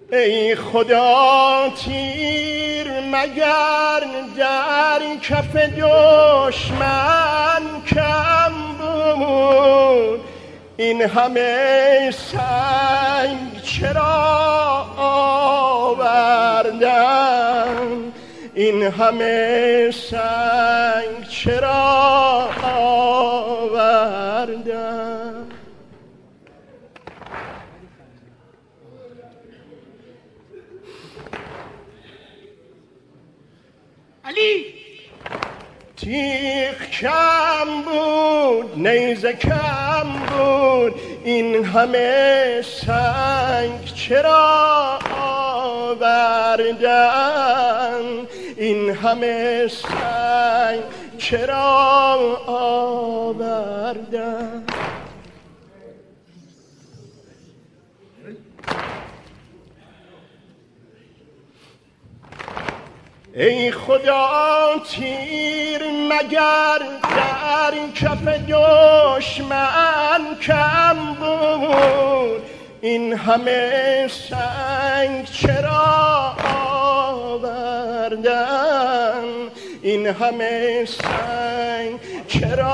ای خدا تیر مگر در کف دشمن کم بود، این همه سنگ چرا آوردن، این همه سنگ چرا آوردن. علی تیغ کم بود، نیزه کم بود، این همه سنگ چرا آوردن، این همه سنگ چرا آوردن. ای خدا تیر مگر در کف دشمن کم بود، این همه سنگ چرا آوردن، این همه سنگ چرا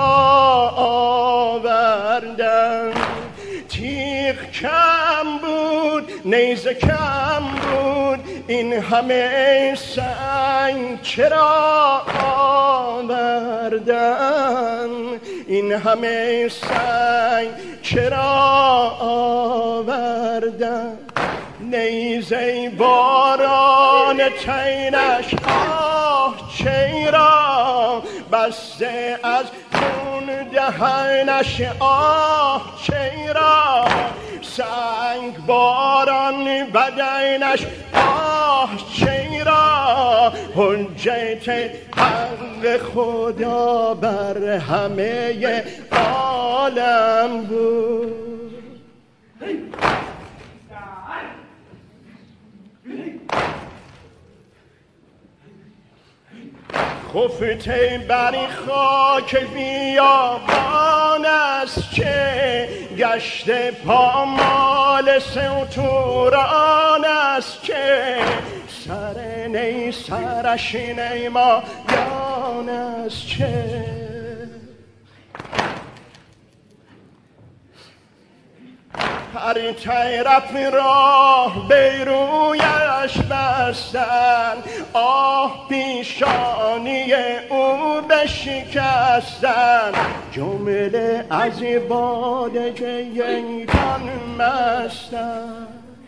آوردن. تیغ کم بود، نیزه کم بود، این همه سنگ چرا آوردن، این همه سنگ چرا آوردن. نیزه باران تینش آه چرا بسته از خون دهنش آه چرا، سنگ باران بدنش آه چرا، حجت حق خدا بر همه عالم بود. خفته بر خاک بیابان است که گشت پامال ستوران است که سر نی سرش نیمایان است که هر طرف راه بیرویش بستن، آه پیشانی او بشکستن، جمله از باده که یکان مستن.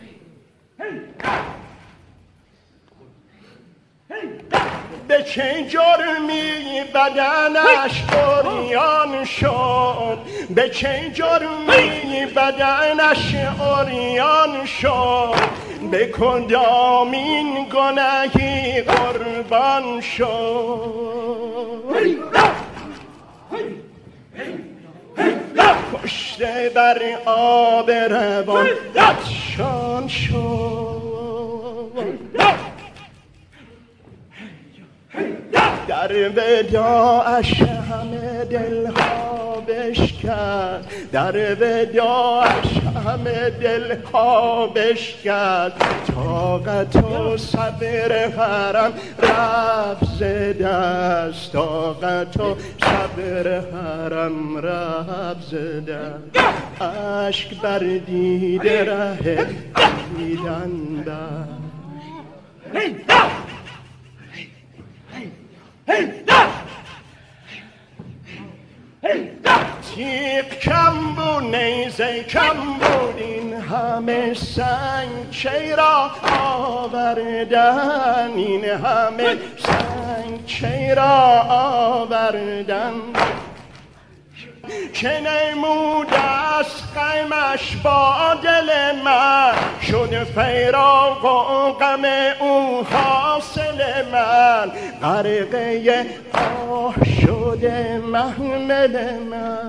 به چه جرمی بدنش عریان شد، به چه جرمی بدنش عریان شد، به کدامین گناهی قربان شد. کشته بر آب روان عطشان شد، در وداعش همه دلها بشکند، در وداعش همه دلها بشکند، طاقت و صبر حرم رفت ز دست، طاقت و صبر حرم رفت ز دست. اشک بر دیده ره دیدن بر تیغ کم بود، نیزه کم بود، این همه سنگ چرا آوردن، این همه سنگ چرا آوردن. که نمود از غمش با دل من، شد فراق و غم او حاصل من، غرقه آه شده محمل من.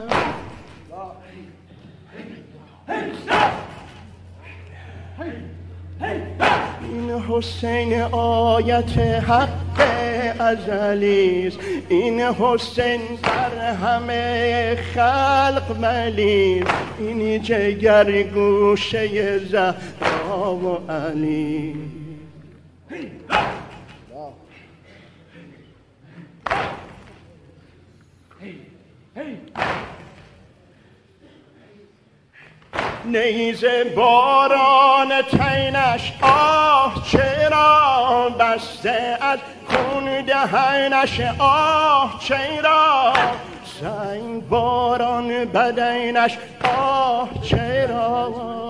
این حسین آیت حق ازلیست، این حسین در همه خلق ولیست، این جگر گوشه زهرا مولا و علی. نیزه باران تینش آه چرا بسته از خون دهنش آه چرا سنگ باران بدنش آه چرا